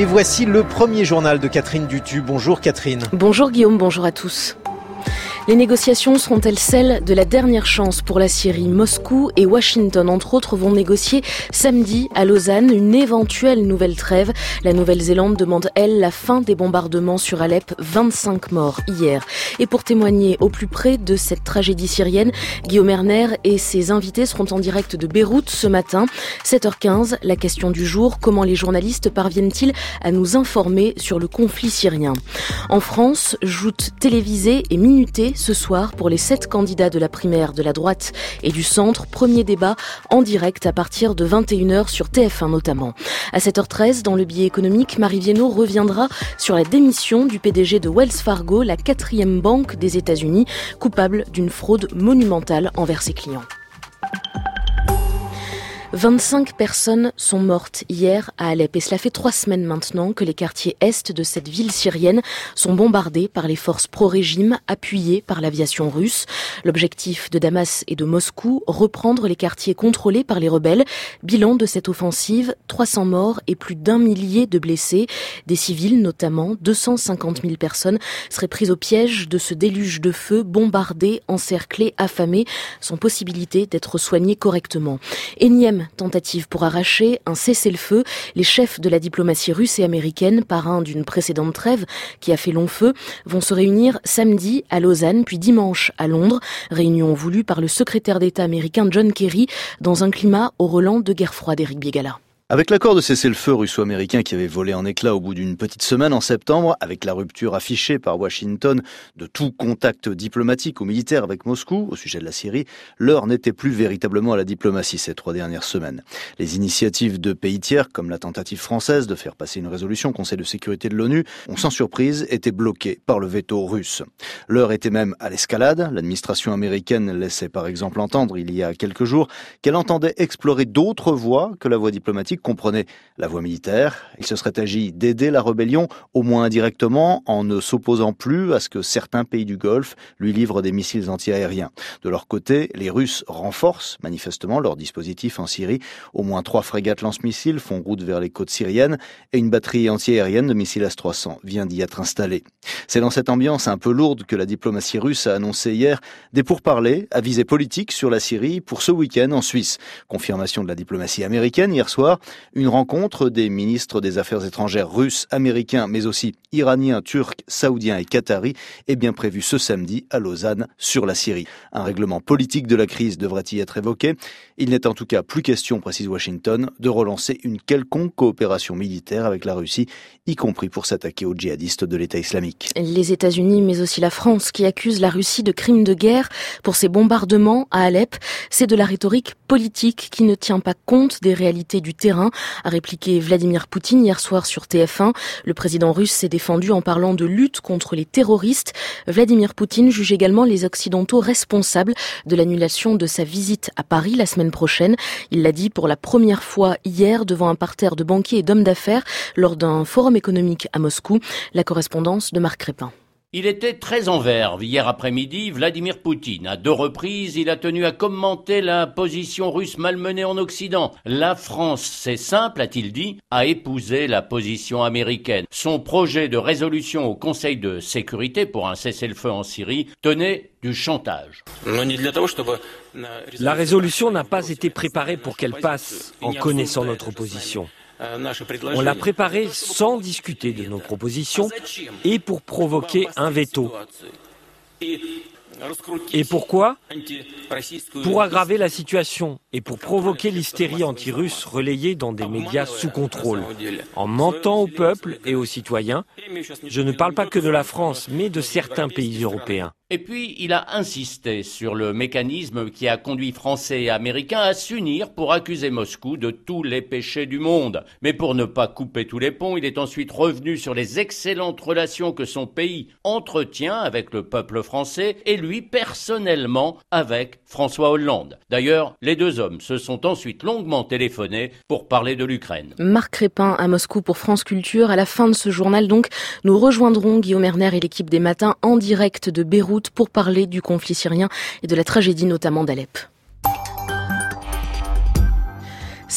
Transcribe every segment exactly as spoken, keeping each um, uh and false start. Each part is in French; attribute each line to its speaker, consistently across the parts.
Speaker 1: Et voici le premier journal de Catherine Dutu. Bonjour Catherine.
Speaker 2: Bonjour Guillaume, bonjour à tous. Les négociations seront-elles celles de la dernière chance pour la Syrie ? Moscou et Washington, entre autres, vont négocier samedi à Lausanne une éventuelle nouvelle trêve. La Nouvelle-Zélande demande, elle, la fin des bombardements sur Alep, vingt-cinq morts hier. Et pour témoigner au plus près de cette tragédie syrienne, Guillaume Erner et ses invités seront en direct de Beyrouth ce matin. sept heures quinze, la question du jour, comment les journalistes parviennent-ils à nous informer sur le conflit syrien ? En France, joute télévisée et minutée ce soir pour les sept candidats de la primaire de la droite et du centre. Premier débat en direct à partir de vingt et une heures sur T F un notamment. À sept heures treize, dans le billet économique, Marie Viennot reviendra sur la démission du P D G de Wells Fargo, la quatrième banque des États-Unis, coupable d'une fraude monumentale envers ses clients. vingt-cinq personnes sont mortes hier à Alep et cela fait trois semaines maintenant que les quartiers est de cette ville syrienne sont bombardés par les forces pro-régime appuyées par l'aviation russe. L'objectif de Damas et de Moscou, reprendre les quartiers contrôlés par les rebelles. Bilan de cette offensive, trois cents morts et plus d'un millier de blessés. Des civils notamment, deux cent cinquante mille personnes seraient prises au piège de ce déluge de feu, bombardées, encerclées, affamées, sans possibilité d'être soignées correctement. Énième tentative pour arracher un cessez-le-feu. Les chefs de la diplomatie russe et américaine, parrains d'une précédente trêve qui a fait long feu, vont se réunir samedi à Lausanne, puis dimanche à Londres. Réunion voulue par le secrétaire d'État américain John Kerry dans un climat au relent de guerre froide. Éric Biégala.
Speaker 3: Avec l'accord de cessez-le-feu russo-américain qui avait volé en éclats au bout d'une petite semaine en septembre, avec la rupture affichée par Washington de tout contact diplomatique ou militaire avec Moscou au sujet de la Syrie, l'heure n'était plus véritablement à la diplomatie ces trois dernières semaines. Les initiatives de pays tiers, comme la tentative française de faire passer une résolution au Conseil de sécurité de l'ONU, ont sans surprise été bloquées par le veto russe. L'heure était même à l'escalade. L'administration américaine laissait par exemple entendre il y a quelques jours qu'elle entendait explorer d'autres voies que la voie diplomatique comprenait la voie militaire. Il se serait agi d'aider la rébellion, au moins indirectement, en ne s'opposant plus à ce que certains pays du Golfe lui livrent des missiles antiaériens. De leur côté, les Russes renforcent manifestement leur dispositif en Syrie. Au moins trois frégates lance-missiles font route vers les côtes syriennes et une batterie antiaérienne de missiles S trois cents vient d'y être installée. C'est dans cette ambiance un peu lourde que la diplomatie russe a annoncé hier des pourparlers à visée politique sur la Syrie pour ce week-end en Suisse. Confirmation de la diplomatie américaine hier soir. Une rencontre des ministres des Affaires étrangères russes, américains, mais aussi iraniens, turcs, saoudiens et qataris est bien prévue ce samedi à Lausanne sur la Syrie. Un règlement politique de la crise devrait y être évoqué. Il n'est en tout cas plus question, précise Washington, de relancer une quelconque coopération militaire avec la Russie, y compris pour s'attaquer aux djihadistes de l'État islamique.
Speaker 2: Les États-Unis, mais aussi la France, qui accusent la Russie de crimes de guerre pour ses bombardements à Alep, c'est de la rhétorique politique qui ne tient pas compte des réalités du terrain, a répliqué Vladimir Poutine hier soir sur T F un. Le président russe s'est défendu en parlant de lutte contre les terroristes. Vladimir Poutine juge également les Occidentaux responsables de l'annulation de sa visite à Paris la semaine prochaine. Il l'a dit pour la première fois hier devant un parterre de banquiers et d'hommes d'affaires lors d'un forum économique à Moscou. La correspondance de Marc Crépin.
Speaker 4: Il était très en verve hier après-midi, Vladimir Poutine. À deux reprises, il a tenu à commenter la position russe malmenée en Occident. La France, c'est simple, a-t-il dit, a épousé la position américaine. Son projet de résolution au Conseil de sécurité pour un cessez-le-feu en Syrie tenait du chantage.
Speaker 5: La résolution n'a pas été préparée pour qu'elle passe en connaissant notre position. On l'a préparée sans discuter de nos propositions et pour provoquer un veto. Et pourquoi ? Pour aggraver la situation et pour provoquer l'hystérie anti-russe relayée dans des médias sous contrôle. En mentant au peuple et aux citoyens, je ne parle pas que de la France, mais de certains pays européens.
Speaker 4: Et puis, il a insisté sur le mécanisme qui a conduit Français et Américains à s'unir pour accuser Moscou de tous les péchés du monde. Mais pour ne pas couper tous les ponts, il est ensuite revenu sur les excellentes relations que son pays entretient avec le peuple français et lui personnellement avec François Hollande. D'ailleurs, les deux hommes se sont ensuite longuement téléphonés pour parler de l'Ukraine.
Speaker 2: Marc Crépin à Moscou pour France Culture. À la fin de ce journal, donc, nous rejoindrons Guillaume Erner et l'équipe des matins en direct de Beyrouth pour parler du conflit syrien et de la tragédie notamment d'Alep.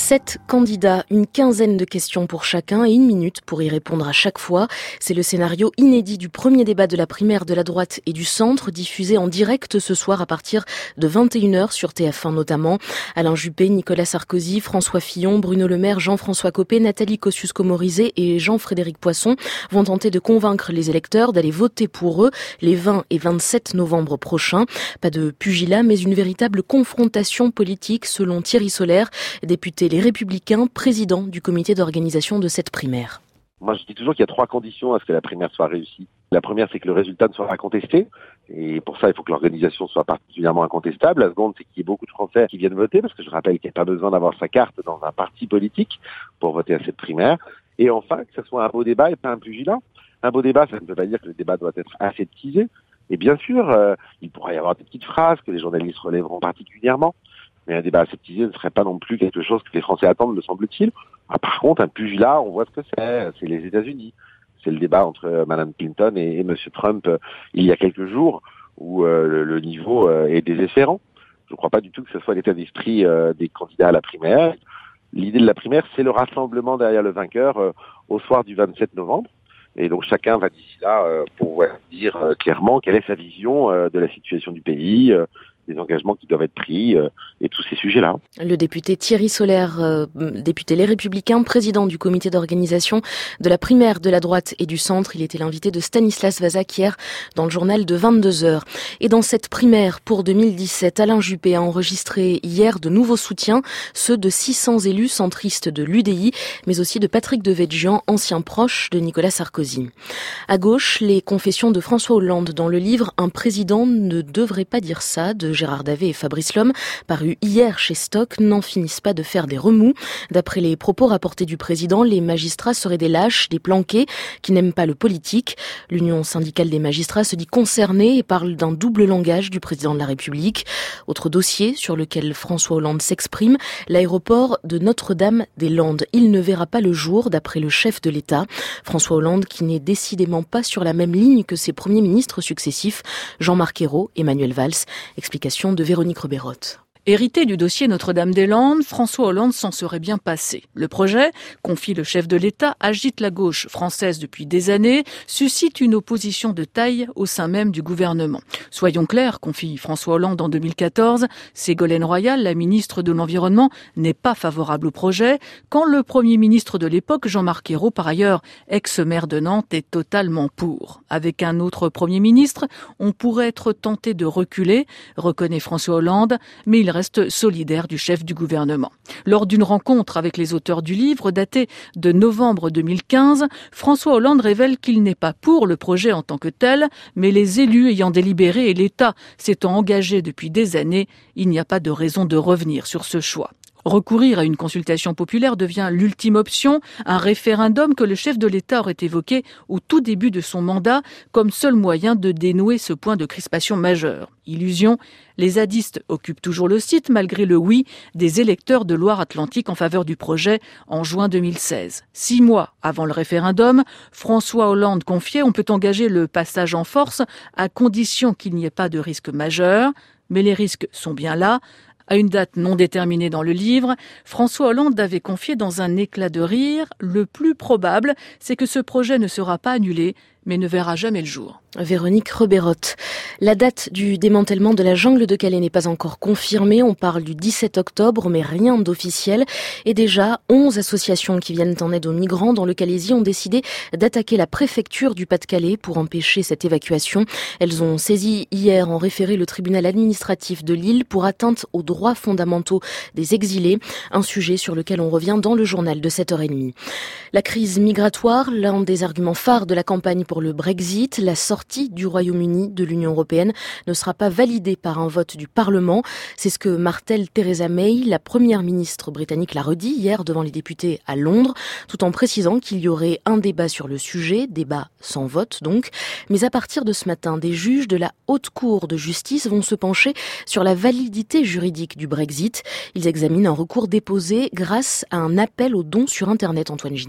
Speaker 2: Sept candidats, une quinzaine de questions pour chacun et une minute pour y répondre à chaque fois. C'est le scénario inédit du premier débat de la primaire de la droite et du centre, diffusé en direct ce soir à partir de vingt et une heures sur T F un notamment. Alain Juppé, Nicolas Sarkozy, François Fillon, Bruno Le Maire, Jean-François Copé, Nathalie Kosciusko-Morizet et Jean-Frédéric Poisson vont tenter de convaincre les électeurs d'aller voter pour eux les vingt et vingt-sept novembre prochains. Pas de pugilat, mais une véritable confrontation politique selon Thierry Solère, député Les Républicains, président du comité d'organisation de cette primaire.
Speaker 6: Moi, je dis toujours qu'il y a trois conditions à ce que la primaire soit réussie. La première, c'est que le résultat ne soit pas contesté. Et pour ça, il faut que l'organisation soit particulièrement incontestable. La seconde, c'est qu'il y ait beaucoup de Français qui viennent voter, parce que je rappelle qu'il n'y a pas besoin d'avoir sa carte dans un parti politique pour voter à cette primaire. Et enfin, que ce soit un beau débat et pas un pugilat. Un beau débat, ça ne veut pas dire que le débat doit être aseptisé. Et bien sûr, euh, il pourra y avoir des petites phrases que les journalistes relèveront particulièrement. Mais un débat aseptisé ne serait pas non plus quelque chose que les Français attendent, me semble-t-il. Ah, par contre, un pugilat, on voit ce que c'est. C'est les États-Unis. C'est le débat entre euh, Mme Clinton et, et M. Trump euh, il y a quelques jours, où euh, le, le niveau euh, est désespérant. Je ne crois pas du tout que ce soit l'état d'esprit euh, des candidats à la primaire. L'idée de la primaire, c'est le rassemblement derrière le vainqueur euh, au soir du vingt-sept novembre. Et donc chacun va d'ici là euh, pouvoir dire euh, clairement quelle est sa vision euh, de la situation du pays, euh, des engagements qui doivent être pris euh, et tous ces sujets-là.
Speaker 2: Le député Thierry Solère, euh, député Les Républicains, président du comité d'organisation de la primaire de la droite et du centre. Il était l'invité de Stanislas Vazak hier dans le journal de vingt-deux heures. Et dans cette primaire pour deux mille dix-sept, Alain Juppé a enregistré hier de nouveaux soutiens, ceux de six cents élus centristes de l'U D I, mais aussi de Patrick Devedjian, ancien proche de Nicolas Sarkozy. À gauche, les confessions de François Hollande dans le livre « Un président ne devrait pas dire ça » de Gérard Davet et Fabrice Lhomme, paru hier chez Stock, n'en finissent pas de faire des remous. D'après les propos rapportés du président, les magistrats seraient des lâches, des planqués, qui n'aiment pas le politique. L'Union syndicale des magistrats se dit concernée et parle d'un double langage du président de la République. Autre dossier sur lequel François Hollande s'exprime, l'aéroport de Notre-Dame-des-Landes. Il ne verra pas le jour, d'après le chef de l'État. François Hollande qui n'est décidément pas sur la même ligne que ses premiers ministres successifs, Jean-Marc Ayrault, Emmanuel Valls. Explication de Véronique Reberotte.
Speaker 7: Hérité du dossier Notre-Dame-des-Landes, François Hollande s'en serait bien passé. Le projet, confie le chef de l'État, agite la gauche française depuis des années, suscite une opposition de taille au sein même du gouvernement. Soyons clairs, confie François Hollande en deux mille quatorze, Ségolène Royal, la ministre de l'Environnement, n'est pas favorable au projet, quand le Premier ministre de l'époque, Jean-Marc Ayrault, par ailleurs ex-maire de Nantes, est totalement pour. Avec un autre Premier ministre, on pourrait être tenté de reculer, reconnaît François Hollande, mais il reste solidaire du chef du gouvernement. Lors d'une rencontre avec les auteurs du livre, datée de novembre deux mille quinze, François Hollande révèle qu'il n'est pas pour le projet en tant que tel, mais les élus ayant délibéré et l'État s'étant engagé depuis des années, il n'y a pas de raison de revenir sur ce choix. Recourir à une consultation populaire devient l'ultime option, un référendum que le chef de l'État aurait évoqué au tout début de son mandat comme seul moyen de dénouer ce point de crispation majeur. Illusion, les zadistes occupent toujours le site malgré le oui des électeurs de Loire-Atlantique en faveur du projet en juin deux mille seize. Six mois avant le référendum, François Hollande confiait « On peut engager le passage en force à condition qu'il n'y ait pas de risque majeur ». Mais les risques sont bien là. À une date non déterminée dans le livre, François Hollande avait confié dans un éclat de rire « Le plus probable, c'est que ce projet ne sera pas annulé, mais ne verra jamais le jour ».
Speaker 2: Véronique Reberotte. La date du démantèlement de la jungle de Calais n'est pas encore confirmée. On parle du dix-sept octobre, mais rien d'officiel. Et déjà, onze associations qui viennent en aide aux migrants dans le Calaisis ont décidé d'attaquer la préfecture du Pas-de-Calais pour empêcher cette évacuation. Elles ont saisi hier en référé le tribunal administratif de Lille pour atteinte aux droits fondamentaux des exilés. Un sujet sur lequel on revient dans le journal de sept heures trente. La crise migratoire, l'un des arguments phares de la campagne pour le Brexit, la sortie du Royaume-Uni de l'Union européenne ne sera pas validée par un vote du Parlement. C'est ce que martèle Theresa May, la première ministre britannique, l'a redit hier devant les députés à Londres, tout en précisant qu'il y aurait un débat sur le sujet, débat sans vote donc. Mais à partir de ce matin, des juges de la Haute Cour de justice vont se pencher sur la validité juridique du Brexit. Ils examinent un recours déposé grâce à un appel aux dons sur Internet, Antoine Gignot.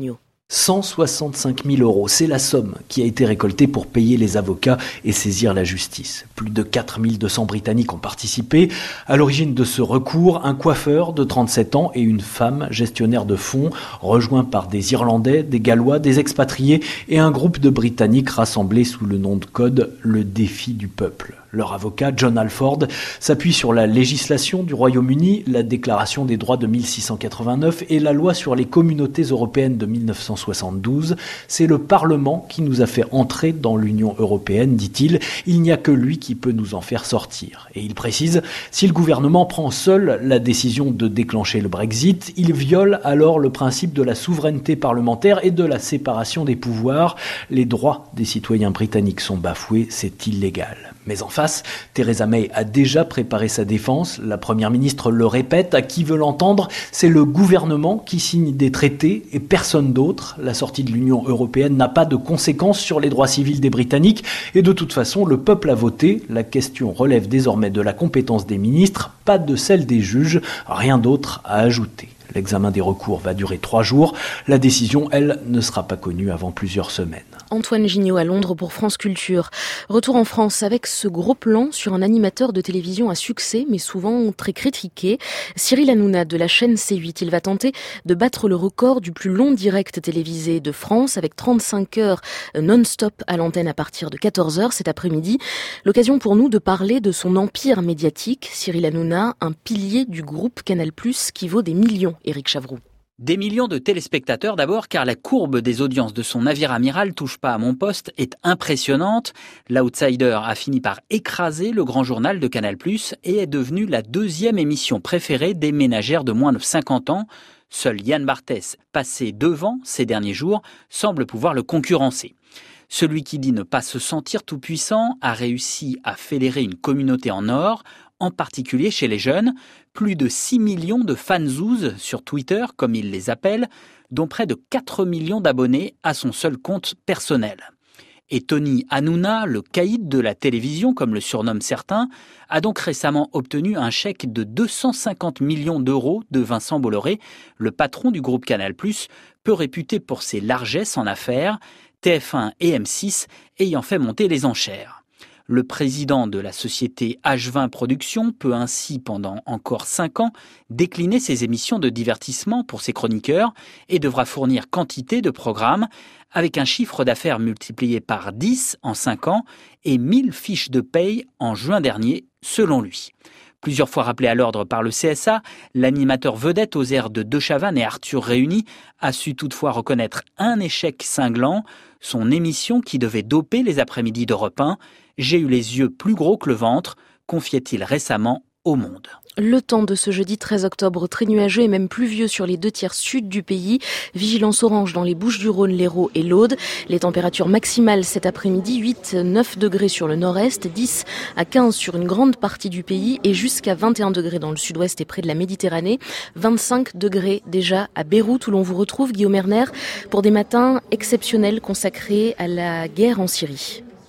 Speaker 8: cent soixante-cinq mille euros, c'est la somme qui a été récoltée pour payer les avocats et saisir la justice. Plus de quatre mille deux cents Britanniques ont participé. À l'origine de ce recours, un coiffeur de trente-sept ans et une femme gestionnaire de fonds, rejoints par des Irlandais, des Gallois, des expatriés et un groupe de Britanniques rassemblés sous le nom de code « Le défi du peuple ». Leur avocat, John Alford, s'appuie sur la législation du Royaume-Uni, la Déclaration des droits de mille six cent quatre-vingt-neuf et la loi sur les communautés européennes de mille neuf cent soixante-douze. C'est le Parlement qui nous a fait entrer dans l'Union européenne, dit-il. Il n'y a que lui qui peut nous en faire sortir. Et il précise, si le gouvernement prend seul la décision de déclencher le Brexit, il viole alors le principe de la souveraineté parlementaire et de la séparation des pouvoirs. Les droits des citoyens britanniques sont bafoués, c'est illégal. Mais en face, Theresa May a déjà préparé sa défense. La première ministre le répète, à qui veut l'entendre, c'est le gouvernement qui signe des traités et personne d'autre. La sortie de l'Union européenne n'a pas de conséquences sur les droits civils des Britanniques et de toute façon, le peuple a voté. La question relève désormais de la compétence des ministres, pas de celle des juges. Rien d'autre à ajouter. L'examen des recours va durer trois jours. La décision, elle, ne sera pas connue avant plusieurs semaines.
Speaker 2: Antoine Gignot à Londres pour France Culture. Retour en France avec ce gros plan sur un animateur de télévision à succès, mais souvent très critiqué. Cyril Hanouna de la chaîne C huit. Il va tenter de battre le record du plus long direct télévisé de France avec trente-cinq heures non-stop à l'antenne à partir de quatorze heures cet après-midi. L'occasion pour nous de parler de son empire médiatique. Cyril Hanouna, un pilier du groupe Canal plus, qui vaut des millions. Éric Chavroux.
Speaker 9: Des millions de téléspectateurs d'abord, car la courbe des audiences de son navire amiral Touche pas à mon poste est impressionnante. L'Outsider a fini par écraser le grand journal de Canal plus, et est devenu la deuxième émission préférée des ménagères de moins de cinquante ans. Seul Yann Barthès, passé devant ces derniers jours, semble pouvoir le concurrencer. Celui qui dit ne pas se sentir tout puissant a réussi à fédérer une communauté en or, en particulier chez les jeunes. Plus de six millions de fanzouz sur Twitter, comme il les appelle, dont près de quatre millions d'abonnés à son seul compte personnel. Et Tony Hanouna, le caïd de la télévision, comme le surnomment certains, a donc récemment obtenu un chèque de deux cent cinquante millions d'euros de Vincent Bolloré, le patron du groupe Canal plus, peu réputé pour ses largesses en affaires, T F un et M six ayant fait monter les enchères. Le président de la société H vingt Productions peut ainsi, pendant encore cinq ans, décliner ses émissions de divertissement pour ses chroniqueurs et devra fournir quantité de programmes avec un chiffre d'affaires multiplié par dix en cinq ans et mille fiches de paye en juin dernier, selon lui. Plusieurs fois rappelé à l'ordre par le C S A, l'animateur vedette aux airs de De Chavannes et Arthur réunis a su toutefois reconnaître un échec cinglant, son émission qui devait doper les après-midi d'Europe un. J'ai eu les yeux plus gros que le ventre, confiait-il récemment au Monde.
Speaker 2: Le temps de ce jeudi treize octobre, très nuageux et même pluvieux sur les deux tiers sud du pays. Vigilance orange dans les Bouches-du-Rhône, l'Hérault et l'Aude. Les températures maximales cet après-midi, huit à neuf degrés sur le nord-est, dix à quinze sur une grande partie du pays et jusqu'à vingt et un degrés dans le sud-ouest et près de la Méditerranée. vingt-cinq degrés déjà à Beyrouth où l'on vous retrouve, Guillaume Erner, pour des matins exceptionnels consacrés à la guerre en Syrie.